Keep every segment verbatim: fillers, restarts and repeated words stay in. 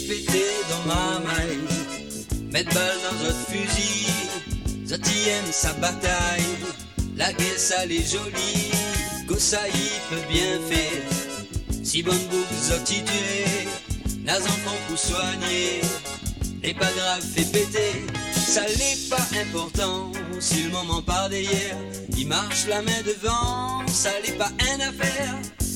péter dans ma maille, mettre balle dans votre fusil, Zoti aime sa bataille, la guerre sale et jolie, Gosaï peut bien faire, si bonne boucle Zoti tuer, nas enfants pour soigner, et pas grave fait péter, ça n'est pas important, si le moment part d'hier, il marche la main devant, ça n'est pas une affaire.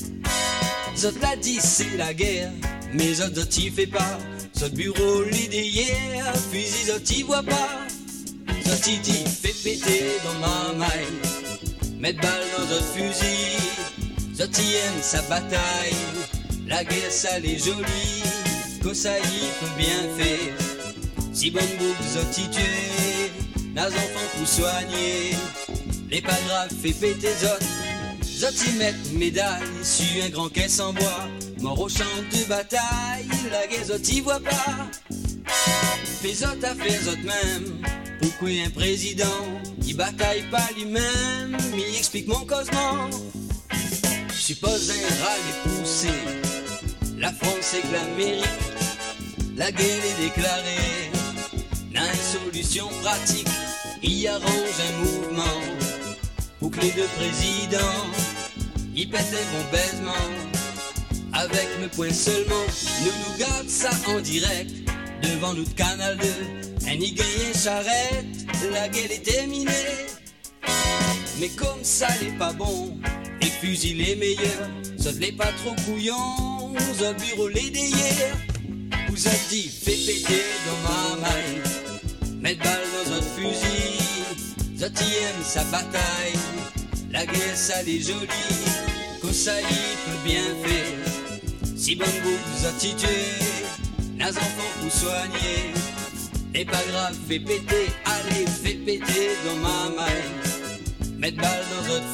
Zot l'a dit c'est la guerre, mais Zot Zoti fait pas, Zot bureau l'idée hier, fusil Zoti voit pas. Zoti dit fait péter dans ma maille, mettre balle dans votre fusil, Zoti aime sa bataille, la guerre sale et jolie, Gosaï peut bien faire, si bonne boucle Zoti tuer, nas enfants pour soigner, les pas grave fait péter Zot. Zoti met médaille sur un grand caisse en bois, mort au champ de bataille, la guerre Zoti voit pas. Fais Zot à faire Zot même, pourquoi un président, il bataille pas lui-même, il explique mon causement. Suppose un râle poussé, la France et que l'Amérique, la guerre est déclarée, n'a une solution pratique, il arrange un mouvement, pour que les deux présidents, ils pètent un bon baisement, avec le point seulement, nous nous garde ça en direct, devant notre canal deux, un nigérien charrette, la guerre est terminée, mais comme ça n'est pas bon, et fusil les meilleurs, ça n'est pas trop couillon, ça bureau les d'hier, vous a dit fait péter dans ma maille, mettre balle dans notre fusil, Zoti aime sa bataille, la guerre sale et jolie, Gosaï peut bien faire, si bonne boucle Zoti tuer, nas enfants pour soigner, et pas grave fait péter, allez fait péter dans ma maille, mettre balle dans votre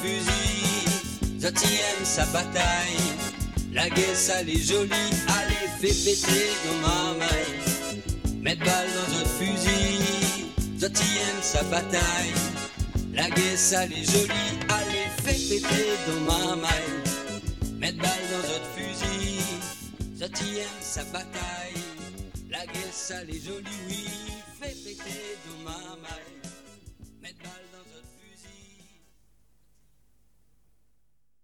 fusil, Zoti aime sa bataille, la guerre sale et jolie, allez fait péter dans ma maille, mettre balle dans votre fusil, Zoti aime sa bataille, la guerre sale et jolie, allez fait péter dans ma maille, mettre balle dans votre fusil, Zoti aime sa bataille, la guerre sale et jolie, oui, fait péter dans ma maille, mettre balle